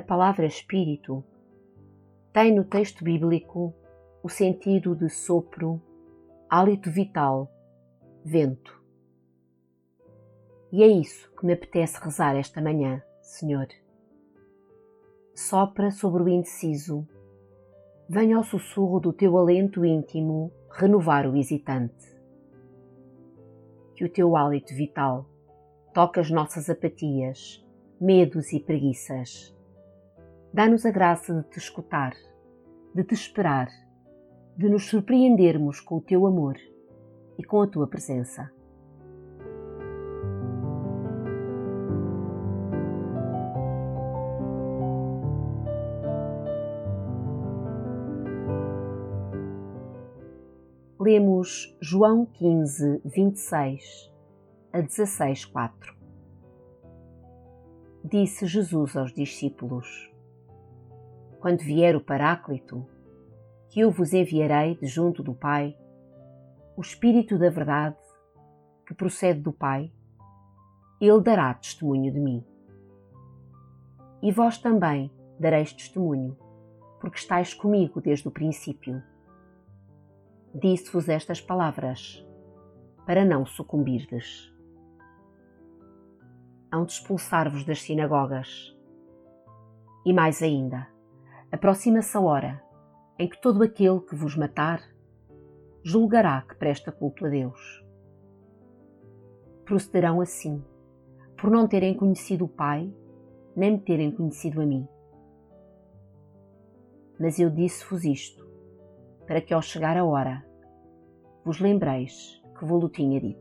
palavra espírito tem no texto bíblico o sentido de sopro, hálito vital, vento. E é isso que me apetece rezar esta manhã, Senhor. Sopra sobre o indeciso, venha ao sussurro do teu alento íntimo renovar o hesitante. Que o teu hálito vital toque as nossas apatias, medos e preguiças. Dá-nos a graça de te escutar, de te esperar, de nos surpreendermos com o teu amor e com a tua presença. Lemos João 15, 26 a 16, 4. Disse Jesus aos discípulos: Quando vier o Paráclito, que eu vos enviarei de junto do Pai, o Espírito da verdade, que procede do Pai, ele dará testemunho de mim. E vós também dareis testemunho, porque estáis comigo desde o princípio. Disse-vos estas palavras, para não sucumbirdes. Hão de expulsar-vos das sinagogas. E mais ainda, aproxima-se a hora em que todo aquele que vos matar julgará que presta culto a Deus. Procederão assim, por não terem conhecido o Pai, nem me terem conhecido a mim. Mas eu disse-vos isto, para que ao chegar a hora, vos lembreis que vos-lo tinha dito.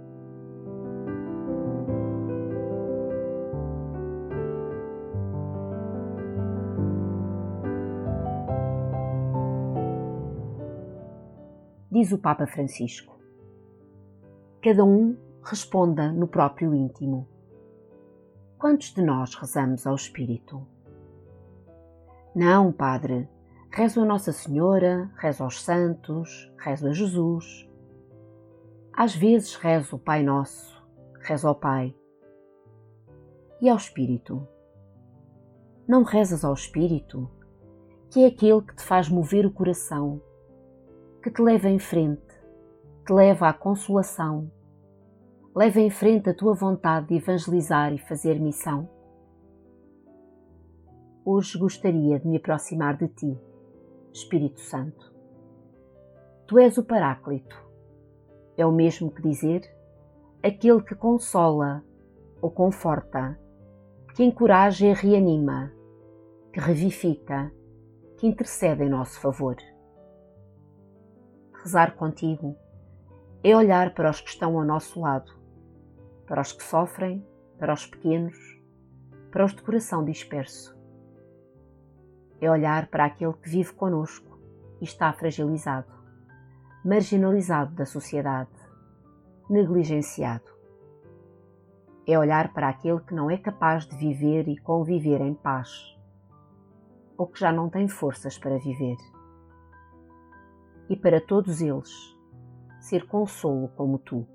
Diz o Papa Francisco: cada um responda no próprio íntimo. Quantos de nós rezamos ao Espírito? Não, Padre, rezo a Nossa Senhora, rezo aos santos, rezo a Jesus. Às vezes rezo o Pai Nosso, rezo ao Pai. E ao Espírito? Não rezas ao Espírito, que é aquele que te faz mover o coração, que te leva em frente, te leva à consolação, leva em frente a tua vontade de evangelizar e fazer missão? Hoje gostaria de me aproximar de ti, Espírito Santo. Tu és o Paráclito. É o mesmo que dizer aquele que consola ou conforta, que encoraja e reanima, que revivifica, que intercede em nosso favor. Rezar contigo é olhar para os que estão ao nosso lado, para os que sofrem, para os pequenos, para os de coração disperso. É olhar para aquele que vive conosco e está fragilizado, marginalizado da sociedade, negligenciado. É olhar para aquele que não é capaz de viver e conviver em paz, ou que já não tem forças para viver. E para todos eles, ser consolo como tu.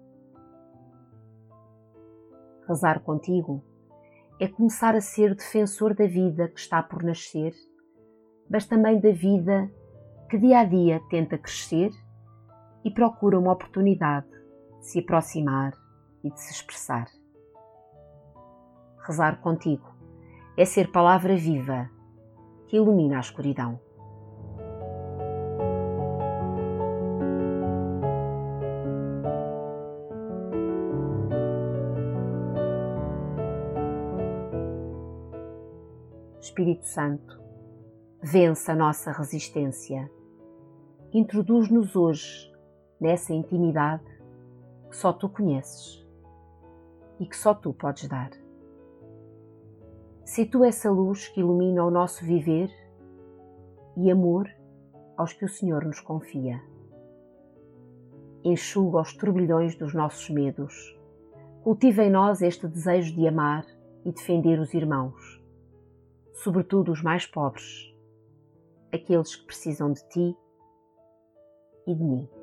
Rezar contigo é começar a ser defensor da vida que está por nascer, mas também da vida que dia a dia tenta crescer e procura uma oportunidade de se aproximar e de se expressar. Rezar contigo é ser palavra viva que ilumina a escuridão. Espírito Santo, vence a nossa resistência. Introduz-nos hoje nessa intimidade que só tu conheces e que só tu podes dar. Sê tu essa luz que ilumina o nosso viver e amor aos que o Senhor nos confia. Enxuga os turbilhões dos nossos medos. Cultiva em nós este desejo de amar e defender os irmãos, sobretudo os mais pobres, aqueles que precisam de ti e de mim.